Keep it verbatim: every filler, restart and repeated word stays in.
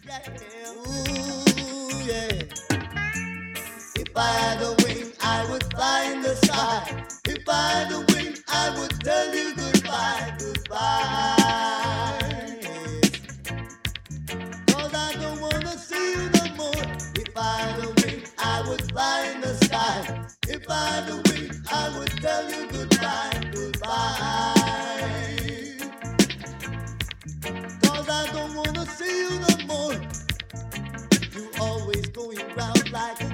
Ooh, yeah. If I had a wing, I would fly in the sky. If I had a wing, I would tell you goodbye, goodbye. Cause I don't wanna see you no more. If I had a wing, I would fly in the sky. If I had a wing, I would tell you goodbye, goodbye. Cause I don't wanna see you no more. You always going round like a